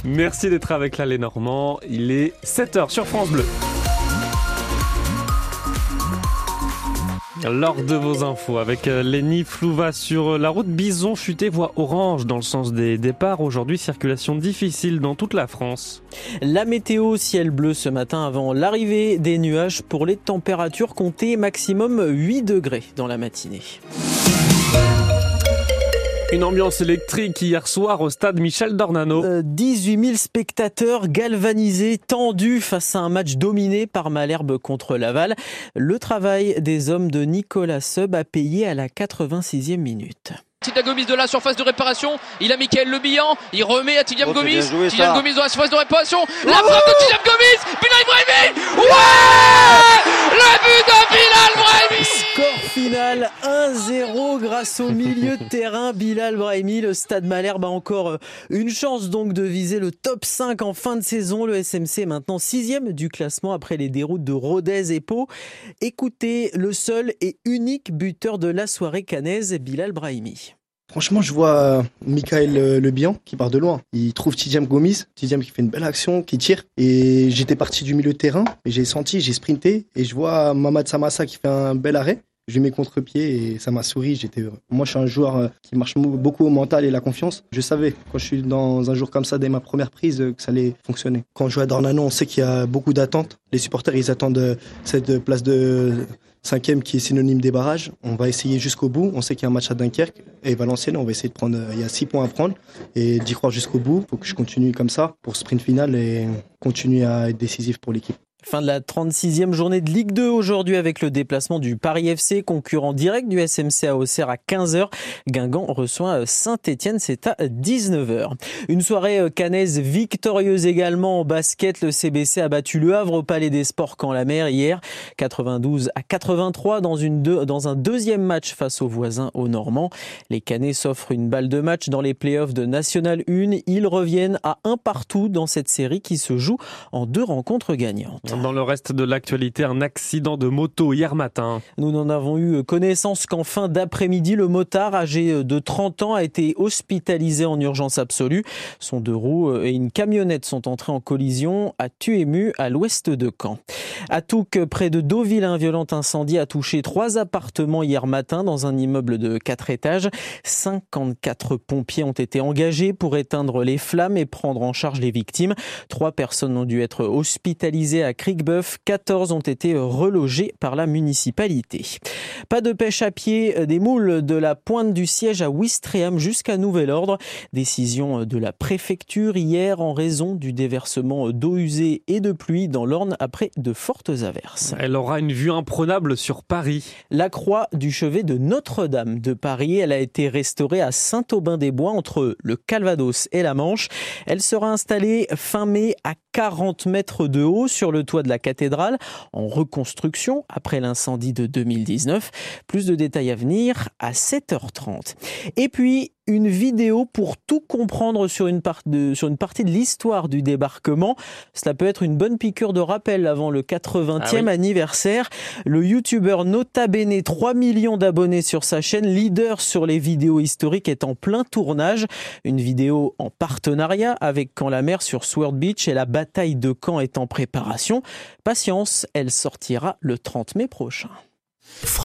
Merci d'être avec la Lénormand. Il est 7h sur France Bleu. Lors de vos infos, avec Lénie Flouva sur la route Bison-Futé, voie orange dans le sens des départs. Aujourd'hui, circulation difficile dans toute la France. La météo, ciel bleu ce matin avant l'arrivée des nuages pour les températures comptées maximum 8 degrés dans la matinée. Une ambiance électrique hier soir au stade Michel Dornano. 18 000 spectateurs galvanisés, tendus face à un match dominé par Malherbe contre Laval. Le travail des hommes de Nicolas Seub a payé à la 86e minute. Tidiane Gomis de la surface de réparation, il a Mickaël Le Bihan, il remet à Tidiane Gomis. Tidiane Gomis dans la surface de réparation, la frappe de Tidiane Gomis, Bilal Brahimi. Ouais, le but de Bilal Brahimi. Score final 1-0 grâce au milieu de terrain Bilal Brahimi. Le Stade Malherbe a encore une chance donc de viser le top 5 en fin de saison. Le SMC est maintenant 6e du classement après les déroutes de Rodez et Pau. Écoutez le seul et unique buteur de la soirée caennaise, Bilal Brahimi. Franchement, je vois Mickaël Le Bihan qui part de loin. Il trouve Tidiane Gomis, Tidiane qui fait une belle action, qui tire. Et j'étais parti du milieu de terrain, et j'ai sprinté, et je vois Mamad Samassa qui fait un bel arrêt. Je lui mets contre-pied et ça m'a souri. Moi, je suis un joueur qui marche beaucoup au mental et la confiance. Je savais, quand je suis dans un jour comme ça, dès ma première prise, que ça allait fonctionner. Quand on joue à Dornano, on sait qu'il y a beaucoup d'attentes. Les supporters, ils attendent cette place de 5e qui est synonyme des barrages. On va essayer jusqu'au bout. On sait qu'il y a un match à Dunkerque et Valenciennes. On va essayer de prendre. Il y a 6 points à prendre et d'y croire jusqu'au bout. Il faut que je continue comme ça pour sprint final et continuer à être décisif pour l'équipe. Fin de la 36e journée de Ligue 2 aujourd'hui avec le déplacement du Paris FC, concurrent direct du SMC à Auxerre à 15h. Guingamp reçoit Saint-Etienne, c'est à 19h. Une soirée caennaise victorieuse également en basket. Le CBC a battu Le Havre au Palais des Sports Caen-la-Mer hier, 92-83 dans un deuxième match face aux voisins aux Normands. Les Caennais s'offrent une balle de match dans les playoffs de National 1. Ils reviennent à 1-1 dans cette série qui se joue en 2 rencontres gagnantes. Dans le reste de l'actualité, un accident de moto hier matin. Nous n'en avons eu connaissance qu'en fin d'après-midi. Le motard, âgé de 30 ans, a été hospitalisé en urgence absolue. Son 2 roues et une camionnette sont entrés en collision à Tuému, à l'ouest de Caen. À Touques, près de Deauville, un violent incendie a touché 3 appartements hier matin dans un immeuble de 4 étages. 54 pompiers ont été engagés pour éteindre les flammes et prendre en charge les victimes. 3 personnes ont dû être hospitalisées à Cricbeuf, 14 ont été relogés par la municipalité. Pas de pêche à pied des moules de la pointe du siège à Ouistreham jusqu'à nouvel ordre. Décision de la préfecture hier en raison du déversement d'eau usée et de pluie dans l'Orne après de fortes averses. Elle aura une vue imprenable sur Paris. La croix du chevet de Notre-Dame de Paris, elle a été restaurée à Saint-Aubin-des-Bois entre le Calvados et la Manche. Elle sera installée fin mai à 40 mètres de haut sur le toit de la cathédrale, en reconstruction après l'incendie de 2019. Plus de détails à venir à 7h30. Et puis, une vidéo pour tout comprendre sur une partie de l'histoire du débarquement. Cela peut être une bonne piqûre de rappel avant le 80e anniversaire. Le youtubeur Nota Bene, 3 millions d'abonnés sur sa chaîne, leader sur les vidéos historiques, est en plein tournage. Une vidéo en partenariat avec Caen-la-Mer sur Sword Beach et la bataille de Caen est en préparation. Patience, elle sortira le 30 mai prochain.